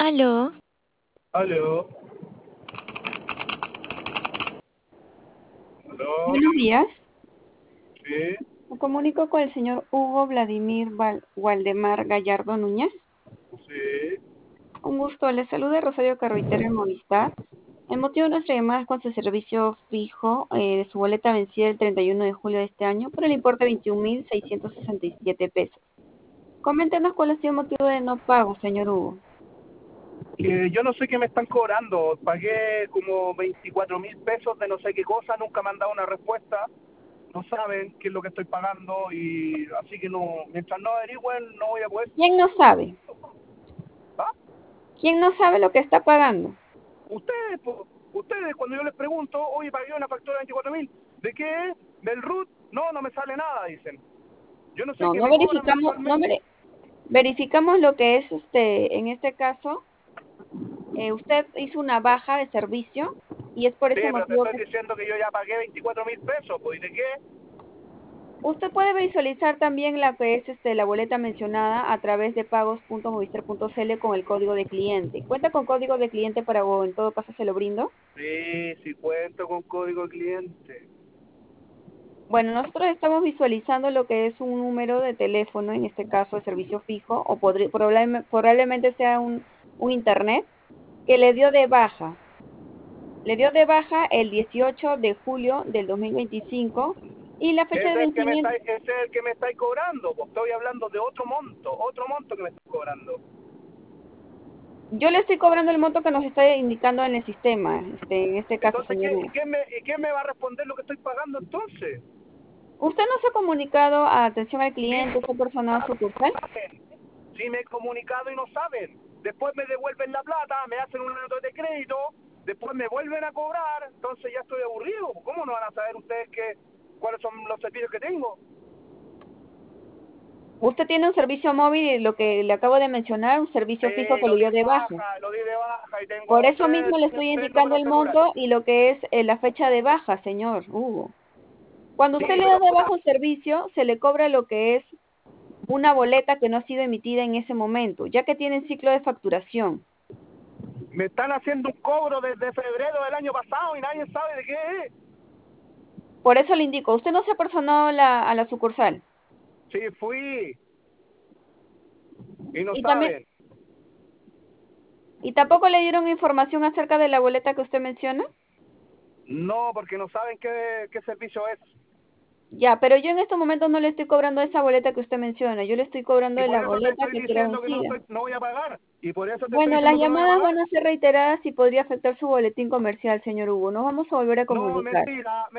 Aló, Aló, aló, Buenos días. sí, Me comunico con el señor Hugo Vladimir Waldemar Gallardo Núñez. sí. Un gusto. Le saluda Rosario Carruitero en Movistar. El motivo de nuestra llamada es con su servicio fijo de su boleta vencida el 31 de julio de este año por el importe de 21.667 pesos. Coméntenos cuál ha sido el motivo de no pago, señor Hugo. Que yo no sé qué me están cobrando. Pagué como 24.000 pesos de no sé qué cosa, nunca me han dado una respuesta. No saben qué es lo que estoy pagando y así que no, mientras no averigüen, no voy a poder. ¿Quién no sabe? ¿Ah? ¿Quién no sabe lo que está pagando? Ustedes, ustedes cuando yo les pregunto, oye, pagué una factura de 24.000, ¿de qué? ¿Del RUT? No, no me sale nada, dicen. Yo no sé No, qué no me cobran verificamos, mensualmente. verificamos lo que es en este caso. Usted hizo una baja de servicio y es por Sí, ese pero te motivo estoy que diciendo que yo ya pagué 24.000 pesos, pues, ¿y de qué? usted puede visualizar también la que es la boleta mencionada a través de pagos.movistar.cl con el código de cliente. ¿Cuenta con código de cliente para o en todo caso se lo brindo? Sí, sí cuento con código cliente. Bueno, nosotros estamos visualizando lo que es un número de teléfono, en este caso de servicio fijo, o probablemente sea un internet que le dio de baja. Le dio de baja el 18 de julio del 2025 y la fecha de vencimiento. Ese es el que me estáis cobrando, pues estoy hablando de otro monto que me estáis cobrando. Yo le estoy cobrando el monto que nos está indicando en el sistema, en este caso, Entonces, señor Hugo. ¿y quién me va a responder lo que estoy pagando entonces? ¿Usted no se ha comunicado a atención al Sí, cliente, esta persona sucursal? saben. Sí me he comunicado y no saben. Después me devuelven la plata, me hacen un nota de crédito, después me vuelven a cobrar, entonces ya estoy aburrido. ¿Cómo no van a saber ustedes cuáles son los servicios que tengo? Usted tiene un servicio móvil y lo que le acabo de mencionar, un Sí, servicio fijo que le dio de baja. lo di de baja y Por tengo eso mismo le estoy tres indicando números el celulares. monto y lo que es la fecha de baja, señor Hugo. Cuando Sí, usted le da pero de baja un servicio, se le cobra lo que es una boleta que no ha sido emitida en ese momento, ya que tiene ciclo de facturación. me están haciendo un cobro desde febrero del año pasado y nadie sabe de qué es. Por eso le indico, usted no se ha personado a la sucursal. Sí, fui y no Y también, saben. y tampoco le dieron información acerca de la boleta que usted menciona. No, porque no saben qué servicio es. Ya, pero yo en estos momentos no le estoy cobrando esa boleta que usted menciona, yo le estoy cobrando Y de por la eso te boleta estoy que será diciendo que vencida. no voy a pagar. Y por eso te estoy Bueno, las diciendo que no voy a llamadas van pagar. a ser reiteradas y podría afectar su boletín comercial, señor Hugo. Nos vamos a volver a No, comunicar. mentira.